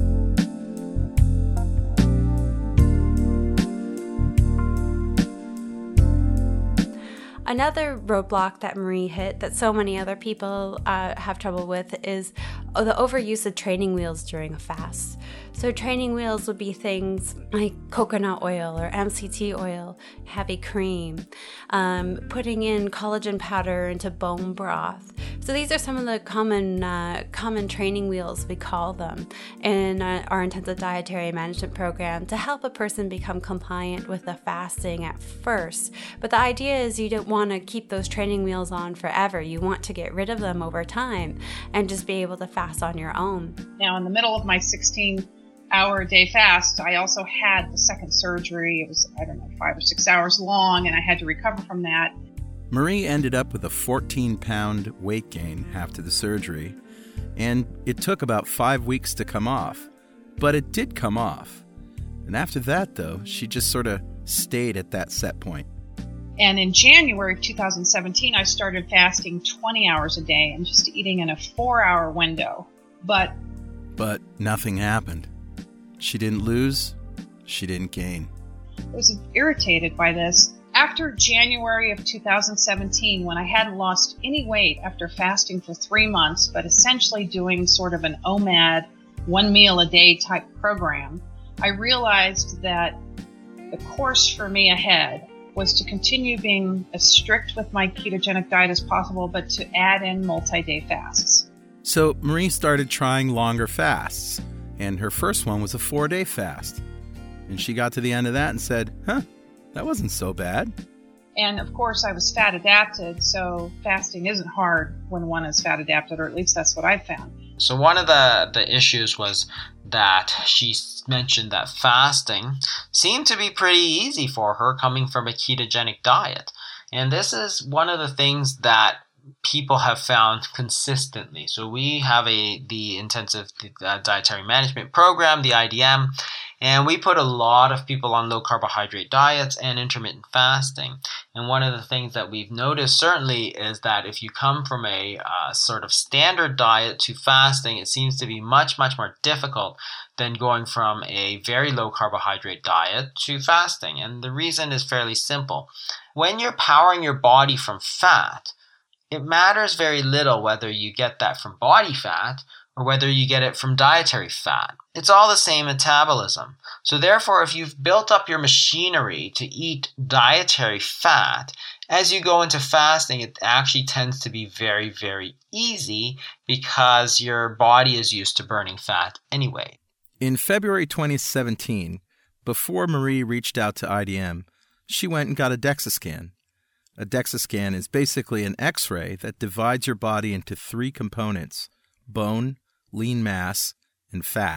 Another roadblock that Marie hit that so many other people uh, have trouble with is the overuse of training wheels during a fast. So training wheels would be things like coconut oil or M C T oil, heavy cream, um, putting in collagen powder into bone broth. So these are some of the common uh, common training wheels, we call them, in uh, our intensive dietary management program to help a person become compliant with the fasting at first. But the idea is you don't want to keep those training wheels on forever. You want to get rid of them over time and just be able to fast on your own. Now, in the middle of my sixteen hour a day fast, I also had the second surgery. It was, I don't know, five or six hours long, and I had to recover from that. Marie ended up with a fourteen pound weight gain after the surgery, and it took about five weeks to come off. But it did come off. And after that, though, she just sort of stayed at that set point. And in January of two thousand seventeen, I started fasting twenty hours a day and just eating in a four hour window. But But nothing happened. She didn't lose. She didn't gain. I was irritated by this. After January of two thousand seventeen, when I hadn't lost any weight after fasting for three months, but essentially doing sort of an O M A D, one meal a day type program, I realized that the course for me ahead was to continue being as strict with my ketogenic diet as possible, but to add in multi-day fasts. So Marie started trying longer fasts, and her first one was a four-day fast. And she got to the end of that and said, huh, that wasn't so bad. And of course, I was fat adapted, so fasting isn't hard when one is fat adapted, or at least that's what I've found. So one of the, the issues was that she mentioned that fasting seemed to be pretty easy for her coming from a ketogenic diet. And this is one of the things that people have found consistently. So we have a the intensive uh, dietary management program, the I D M, and we put a lot of people on low carbohydrate diets and intermittent fasting. And one of the things that we've noticed certainly is that if you come from a uh, sort of standard diet to fasting, it seems to be much, much more difficult than going from a very low carbohydrate diet to fasting. And the reason is fairly simple. When you're powering your body from fat, it matters very little whether you get that from body fat or whether you get it from dietary fat. It's all the same metabolism. So therefore, if you've built up your machinery to eat dietary fat, as you go into fasting, it actually tends to be very, very easy because your body is used to burning fat anyway. In February twenty seventeen, before Marie reached out to I D M, she went and got a DEXA scan. A DEXA scan is basically an X-ray that divides your body into three components: bone, lean mass, and fat.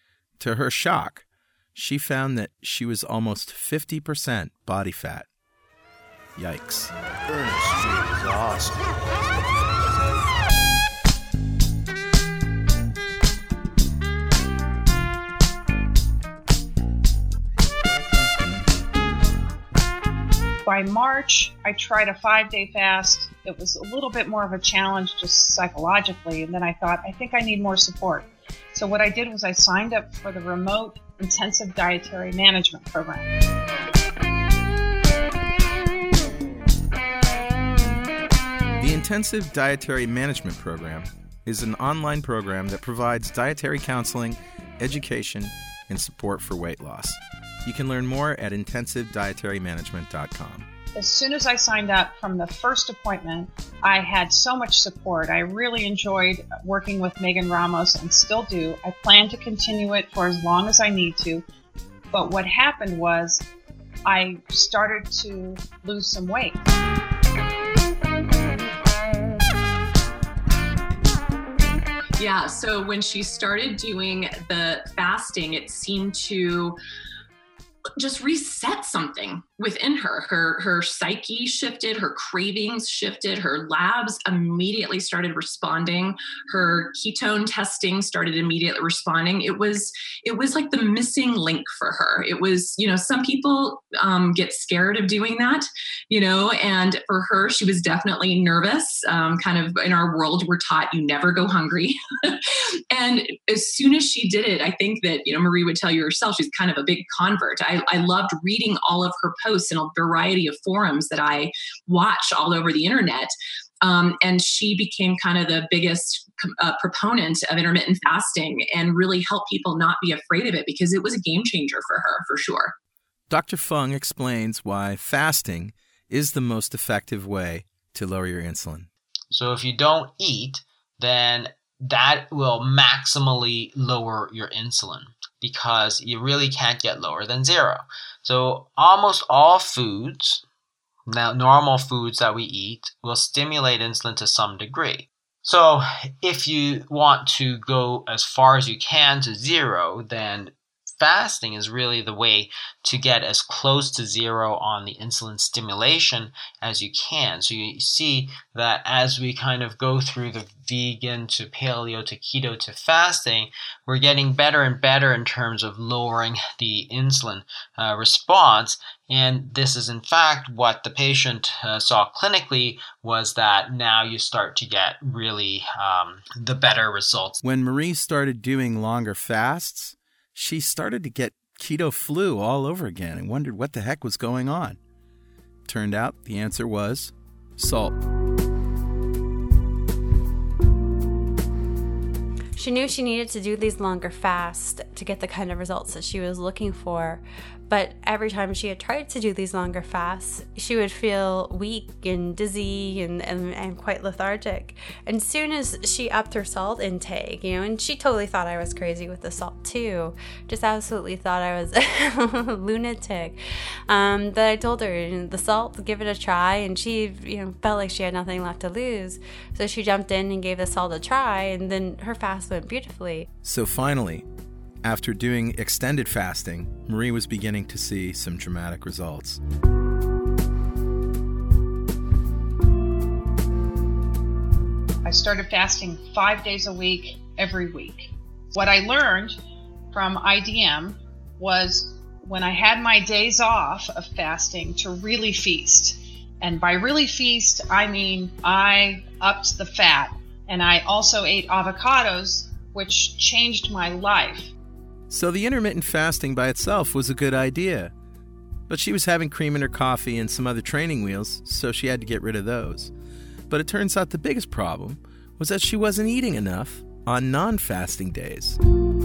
To her shock, she found that she was almost fifty percent body fat. Yikes. Ernest J. is awesome. By March, I tried a five-day fast. It was a little bit more of a challenge just psychologically, and then I thought, I think I need more support. So what I did was I signed up for the Remote Intensive Dietary Management Program. The Intensive Dietary Management Program is an online program that provides dietary counseling, education, and support for weight loss. You can learn more at intensive dietary management dot com. As soon as I signed up from the first appointment, I had so much support. I really enjoyed working with Megan Ramos and still do. I plan to continue it for as long as I need to. But what happened was I started to lose some weight. Yeah, so when she started doing the fasting, it seemed to just reset something within her. Her her psyche shifted, her cravings shifted, her labs immediately started responding, her ketone testing started immediately responding. It was it was like the missing link for her. It was, you know, some people um, get scared of doing that, you know, and for her, she was definitely nervous. Um, kind of in our world, we're taught you never go hungry. And as soon as she did it, I think that, you know, Marie would tell you herself, she's kind of a big convert. I, I loved reading all of her posts in a variety of forums that I watch all over the internet. Um, and she became kind of the biggest uh, proponent of intermittent fasting and really helped people not be afraid of it because it was a game changer for her, for sure. Doctor Fung explains why fasting is the most effective way to lower your insulin. So if you don't eat, then that will maximally lower your insulin because you really can't get lower than zero. So almost all foods, now normal foods that we eat, will stimulate insulin to some degree. So if you want to go as far as you can to zero, then fasting is really the way to get as close to zero on the insulin stimulation as you can. So you see that as we kind of go through the vegan to paleo to keto to fasting, we're getting better and better in terms of lowering the insulin uh, response. And this is in fact what the patient uh, saw clinically, was that now you start to get really um, the better results. When Marie started doing longer fasts, she started to get keto flu all over again and wondered what the heck was going on. Turned out the answer was salt. She knew she needed to do these longer fasts to get the kind of results that she was looking for. But every time she had tried to do these longer fasts, she would feel weak and dizzy and, and, and quite lethargic. And as soon as she upped her salt intake, you know, and she totally thought I was crazy with the salt too, just absolutely thought I was a lunatic. Um, that I told her, the salt, give it a try, and she, you know, felt like she had nothing left to lose. So she jumped in and gave the salt a try, and then her fast went beautifully. So finally, after doing extended fasting, Marie was beginning to see some dramatic results. I started fasting five days a week, every week. What I learned from I D M was when I had my days off of fasting to really feast. And by really feast, I mean I upped the fat. And I also ate avocados, which changed my life. So the intermittent fasting by itself was a good idea. But she was having cream in her coffee and some other training wheels, so she had to get rid of those. But it turns out the biggest problem was that she wasn't eating enough on non-fasting days.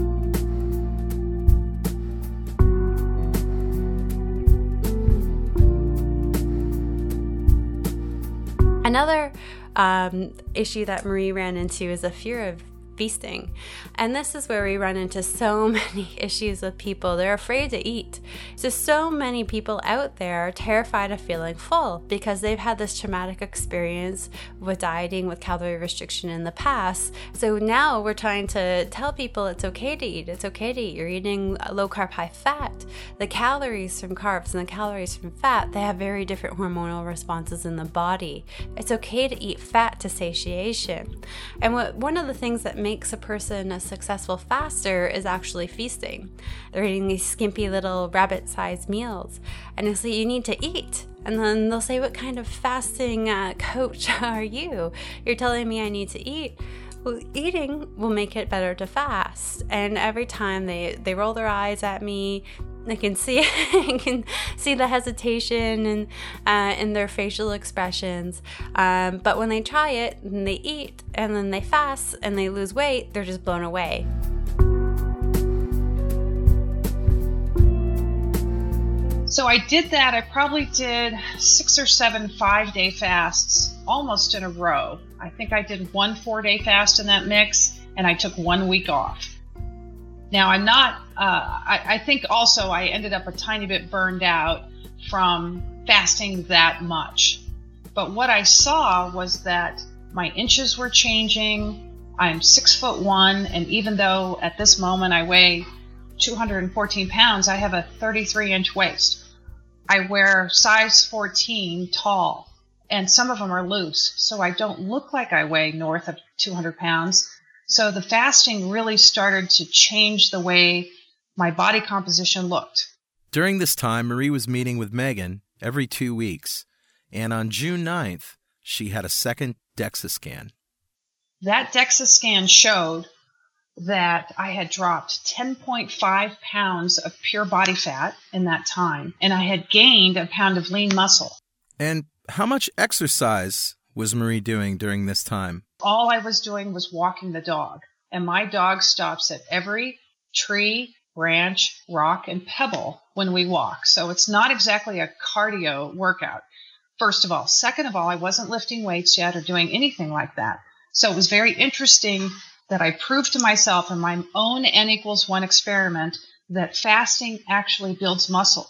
Another um, issue that Marie ran into is a fear of feasting. And this is where we run into so many issues with people. They're afraid to eat. So, so many people out there are terrified of feeling full because they've had this traumatic experience with dieting, with calorie restriction in the past. So now we're trying to tell people it's okay to eat. It's okay to eat. You're eating low carb, high fat. The calories from carbs and the calories from fat, they have very different hormonal responses in the body. It's okay to eat fat to satiation. And what one of the things that makes a person a successful faster is actually feasting. They're eating these skimpy little rabbit-sized meals, and it's like, you need to eat. And then they'll say, what kind of fasting uh, coach are you? You're telling me I need to eat. Well, eating will make it better to fast. And every time they, they roll their eyes at me, I can see I can see the hesitation and uh, in their facial expressions. Um, but when they try it and they eat and then they fast and they lose weight, they're just blown away. So I did that. I probably did six or seven five-day fasts almost in a row. I think I did one four-day fast in that mix, and I took one week off. Now, I'm not, uh, I, I think also I ended up a tiny bit burned out from fasting that much. But what I saw was that my inches were changing. I'm six foot one, and even though at this moment I weigh two hundred fourteen pounds, I have a thirty-three inch waist. I wear size fourteen tall, and some of them are loose, so I don't look like I weigh north of two hundred pounds. So the fasting really started to change the way my body composition looked. During this time, Marie was meeting with Megan every two weeks, and on June ninth, she had a second DEXA scan. That DEXA scan showed that I had dropped ten point five pounds of pure body fat in that time, and I had gained a pound of lean muscle. And how much exercise was Marie doing during this time? All I was doing was walking the dog, and my dog stops at every tree, branch, rock, and pebble when we walk. So it's not exactly a cardio workout, first of all. Second of all, I wasn't lifting weights yet or doing anything like that. So it was very interesting that I proved to myself in my own N equals one experiment that fasting actually builds muscle.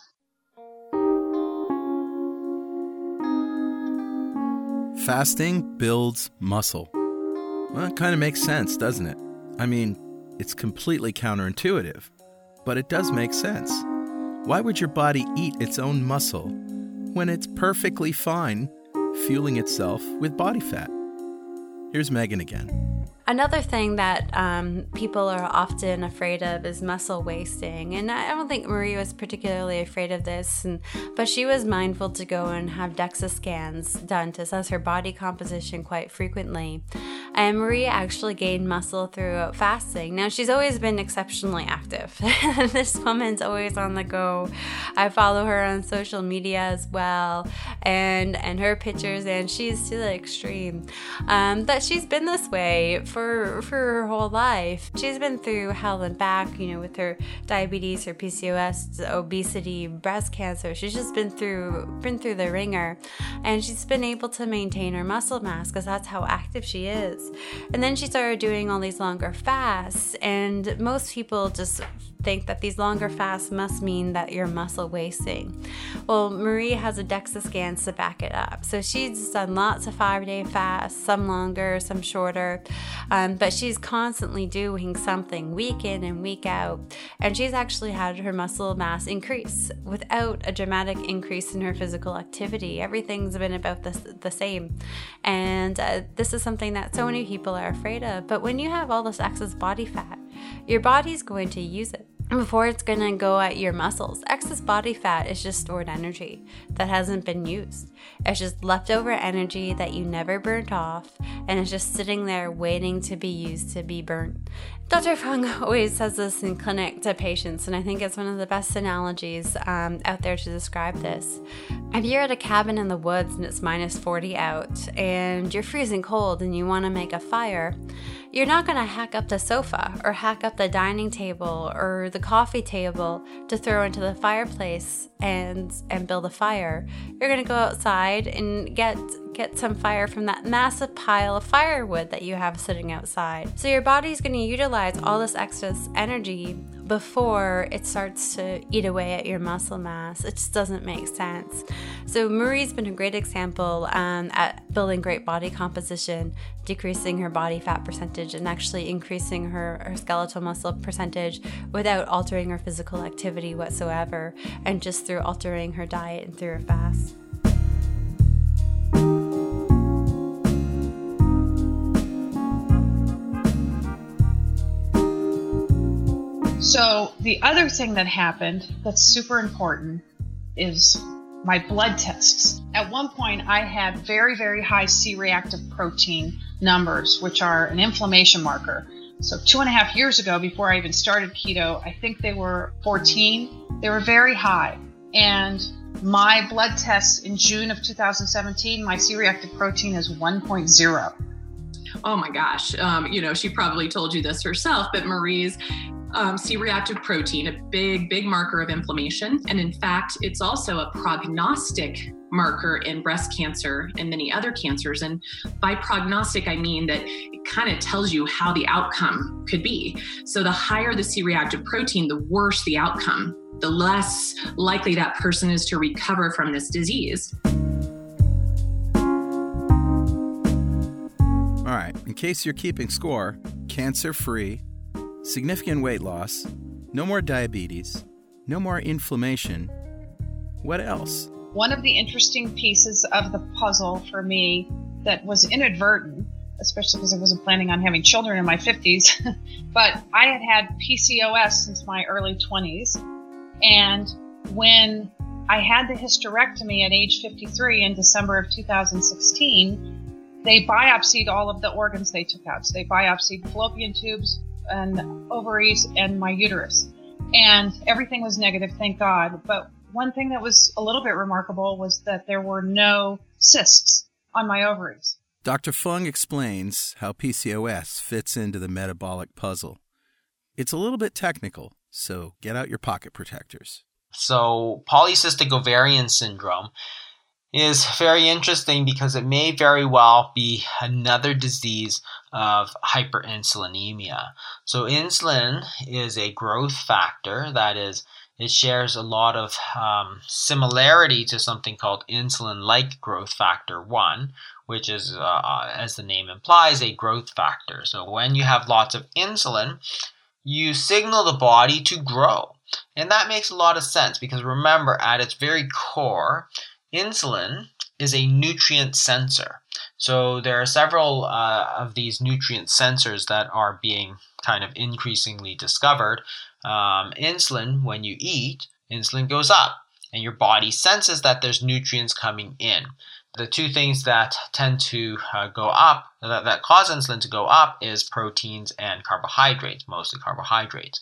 Fasting builds muscle. Well, it kind of makes sense, doesn't it? I mean, it's completely counterintuitive, but it does make sense. Why would your body eat its own muscle when it's perfectly fine fueling itself with body fat? Here's Megan again. Another thing that um, people are often afraid of is muscle wasting. And I don't think Marie was particularly afraid of this, and, but she was mindful to go and have DEXA scans done to assess her body composition quite frequently. And Marie actually gained muscle through fasting. Now, she's always been exceptionally active. This woman's always on the go. I follow her on social media as well, and, and her pictures, and she's to the extreme. Um, but she's been this way for for her whole life. She's been through hell and back, you know, with her diabetes, her P C O S, obesity, breast cancer. She's just been through been through the ringer, and she's been able to maintain her muscle mass because that's how active she is. And then she started doing all these longer fasts, and most people just think that these longer fasts must mean that you're muscle wasting. Well, Marie has a DEXA scan to back it up. So she's done lots of five-day fasts, some longer, some shorter, um, but she's constantly doing something week in and week out, and she's actually had her muscle mass increase without a dramatic increase in her physical activity. Everything's been about the, the same, and uh, this is something that so many people are afraid of. But when you have all this excess body fat, your body's going to use it before it's going to go at your muscles. Excess body fat is just stored energy that hasn't been used. It's just leftover energy that you never burnt off, and it's just sitting there waiting to be used to be burnt. Doctor Fung always says this in clinic to patients, and I think it's one of the best analogies um, out there to describe this. If you're at a cabin in the woods and it's minus forty out, and you're freezing cold and you want to make a fire, you're not going to hack up the sofa or hack up the dining table or the coffee table to throw into the fireplace and and build a fire. You're going to go outside and get get some fire from that massive pile of firewood that you have sitting outside. So your body's going to utilize all this excess energy before it starts to eat away at your muscle mass. It just doesn't make sense. So Marie's been a great example um, at building great body composition, decreasing her body fat percentage, and actually increasing her, her skeletal muscle percentage without altering her physical activity whatsoever, and just through altering her diet and through her fast. So the other thing that happened that's super important is my blood tests. At one point, I had very, very high C-reactive protein numbers, which are an inflammation marker. So two and a half years ago, before I even started keto, I think they were fourteen. They were very high. And my blood test in June of two thousand seventeen, my C-reactive protein is one point zero. Oh my gosh. Um, you know, she probably told you this herself, but Marie's Um, C-reactive protein, a big, big marker of inflammation. And in fact, it's also a prognostic marker in breast cancer and many other cancers. And by prognostic, I mean that it kind of tells you how the outcome could be. So the higher the C-reactive protein, the worse the outcome, the less likely that person is to recover from this disease. All right, in case you're keeping score, cancer-free, significant weight loss, no more diabetes, no more inflammation. What else? One of the interesting pieces of the puzzle for me that was inadvertent, especially because I wasn't planning on having children in my fifties, but I had had P C O S since my early twenties. And when I had the hysterectomy at age fifty-three in December of two thousand sixteen, they biopsied all of the organs they took out. So they biopsied fallopian tubes and ovaries and my uterus. And everything was negative, thank God. But one thing that was a little bit remarkable was that there were no cysts on my ovaries. Doctor Fung explains how P C O S fits into the metabolic puzzle. It's a little bit technical, so get out your pocket protectors. So polycystic ovarian syndrome is very interesting because it may very well be another disease of hyperinsulinemia. So insulin is a growth factor, that is, it shares a lot of um, similarity to something called insulin-like growth factor one, which is, uh, as the name implies, a growth factor. So when you have lots of insulin, you signal the body to grow. And that makes a lot of sense because remember, at its very core, insulin is a nutrient sensor. So there are several uh, of these nutrient sensors that are being kind of increasingly discovered. Um, insulin, when you eat, insulin goes up and your body senses that there's nutrients coming in. The two things that tend to uh, go up, that, that cause insulin to go up, is proteins and carbohydrates, mostly carbohydrates.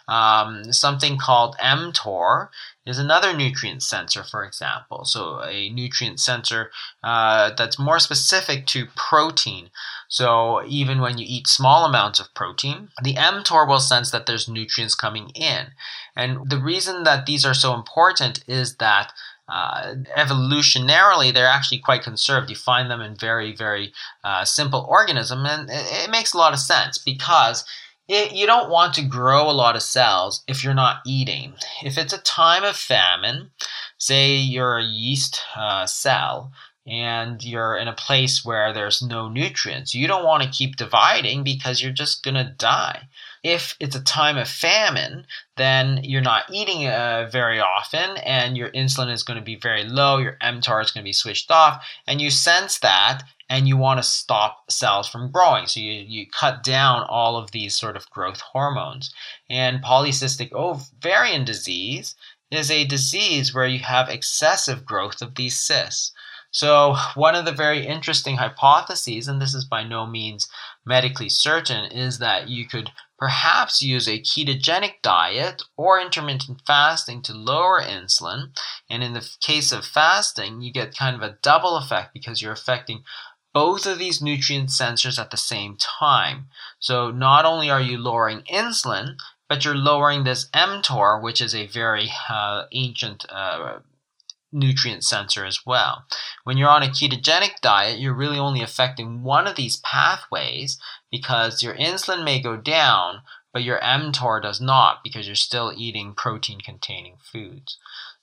Um, something called mTOR is another nutrient sensor, for example. So a nutrient sensor uh, that's more specific to protein. So even when you eat small amounts of protein, the mTOR will sense that there's nutrients coming in. And the reason that these are so important is that Uh, evolutionarily, they're actually quite conserved. You find them in very, very uh, simple organisms, and it, it makes a lot of sense because it, you don't want to grow a lot of cells if you're not eating. If it's a time of famine, say you're a yeast uh, cell, and you're in a place where there's no nutrients, you don't want to keep dividing because you're just going to die. If it's a time of famine, then you're not eating uh, very often and your insulin is going to be very low, your mTOR is going to be switched off, and you sense that and you want to stop cells from growing. So you, you cut down all of these sort of growth hormones. And polycystic ovarian disease is a disease where you have excessive growth of these cysts. So one of the very interesting hypotheses, and this is by no means medically certain, is that you could perhaps use a ketogenic diet or intermittent fasting to lower insulin. And in the case of fasting, you get kind of a double effect because you're affecting both of these nutrient sensors at the same time. So not only are you lowering insulin, but you're lowering this mTOR, which is a very uh, ancient uh, nutrient sensor as well. When you're on a ketogenic diet, you're really only affecting one of these pathways because your insulin may go down, but your mTOR does not because you're still eating protein-containing foods.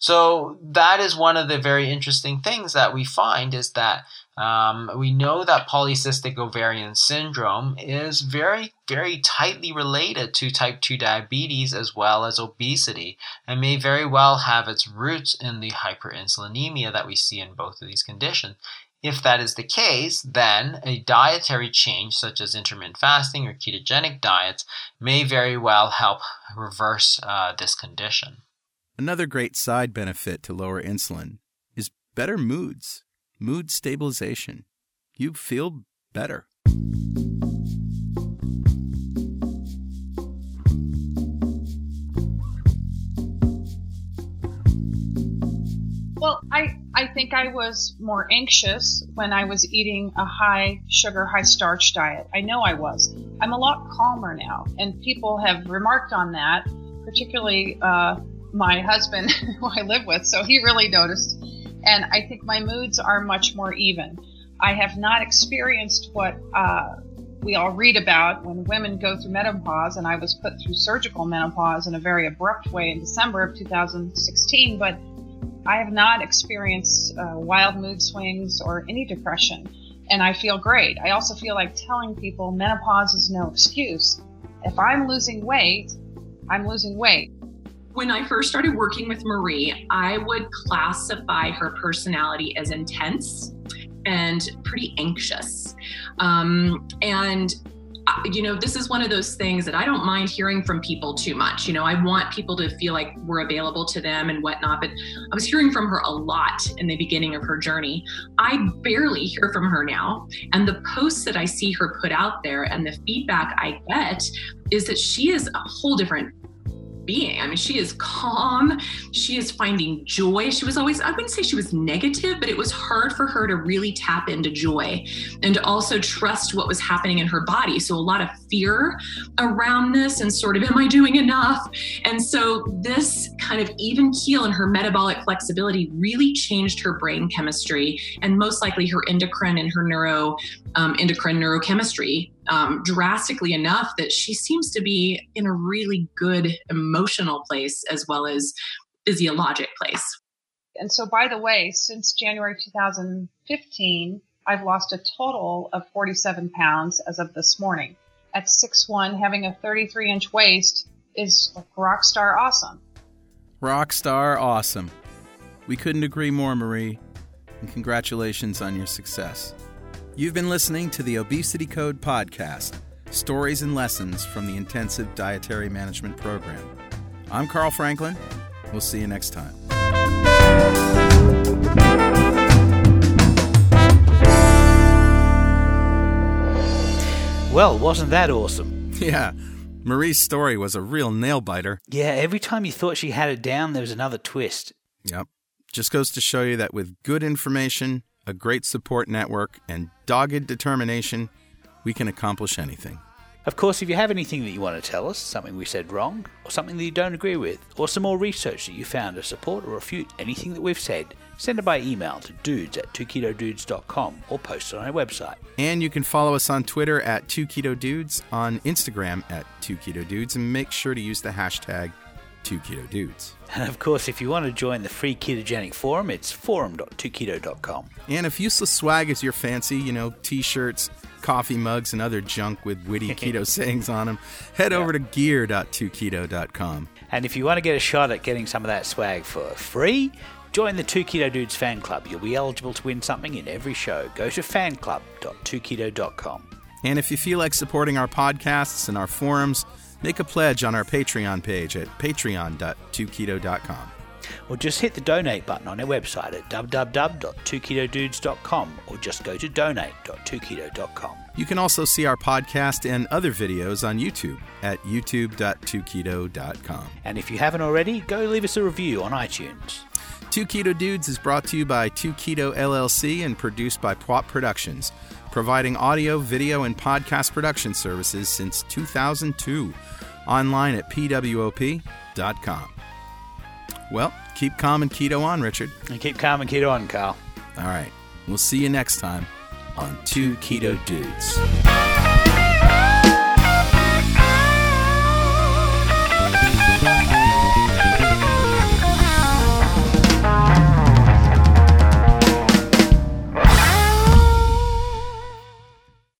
So that is one of the very interesting things that we find is that um, we know that polycystic ovarian syndrome is very, very tightly related to type two diabetes as well as obesity and may very well have its roots in the hyperinsulinemia that we see in both of these conditions. If that is the case, then a dietary change such as intermittent fasting or ketogenic diets may very well help reverse uh, this condition. Another great side benefit to lower insulin is better moods, mood stabilization. You feel better. Well, I, I think I was more anxious when I was eating a high sugar, high starch diet. I know I was. I'm a lot calmer now, and people have remarked on that, particularly uh, my husband, who I live with, so he really noticed. And I think my moods are much more even. I have not experienced what uh, we all read about when women go through menopause, and I was put through surgical menopause in a very abrupt way in December of two thousand sixteen, but I have not experienced uh, wild mood swings or any depression, and I feel great. I also feel like telling people menopause is no excuse. If I'm losing weight, I'm losing weight. When I first started working with Marie, I would classify her personality as intense and pretty anxious. Um, and you know, this is one of those things that I don't mind hearing from people too much. You know, I want people to feel like we're available to them and whatnot, but I was hearing from her a lot in the beginning of her journey. I barely hear from her now. And the posts that I see her put out there and the feedback I get is that she is a whole different being. I mean, she is calm. She is finding joy. She was always, I wouldn't say she was negative, but it was hard for her to really tap into joy and to also trust what was happening in her body. So a lot of fear around this and sort of, am I doing enough? And so this kind of even keel and her metabolic flexibility really changed her brain chemistry and most likely her endocrine and her neuro, um, endocrine neurochemistry Um, drastically enough that she seems to be in a really good emotional place as well as physiologic place. And so, by the way, since January two thousand fifteen, I've lost a total of forty-seven pounds as of this morning. At six one, having a thirty-three inch waist is like rock star awesome. Rock star awesome. We couldn't agree more, Marie. And congratulations on your success. You've been listening to the Obesity Code podcast, stories and lessons from the Intensive Dietary Management Program. I'm Carl Franklin. We'll see you next time. Well, wasn't that awesome? Yeah, Marie's story was a real nail-biter. Yeah, every time you thought she had it down, there was another twist. Yep. Just goes to show you that with good information, a great support network, and dogged determination, we can accomplish anything. Of course, if you have anything that you want to tell us, something we said wrong, or something that you don't agree with, or some more research that you found to support or refute anything that we've said, send it by email to dudes at two keto dudes dot com or post it on our website. And you can follow us on Twitter at two keto dudes, on Instagram at two keto dudes, and make sure to use the hashtag two keto dudes. And of course, if you want to join the free ketogenic forum, it's forum dot two keto dot com. And if useless swag is your fancy, you know, t-shirts, coffee mugs, and other junk with witty keto sayings on them, head yeah. over to gear dot two keto dot com. And if you want to get a shot at getting some of that swag for free, join the two keto dudes fan club. You'll be eligible to win something in every show. Go to fan club dot two keto dot com. And if you feel like supporting our podcasts and our forums, make a pledge on our Patreon page at patreon dot two keto dot com. Or just hit the donate button on our website at w w w dot two keto dudes dot com or just go to donate dot two keto dot com. You can also see our podcast and other videos on YouTube at youtube dot two keto dot com. And if you haven't already, go leave us a review on iTunes. two Keto Dudes is brought to you by two keto L L C and produced by P W A P Productions, providing audio, video, and podcast production services since two thousand two. Online at p w o p dot com. Well, keep calm and keto on, Richard. And keep calm and keto on, Carl. All right. We'll see you next time on two Keto Dudes.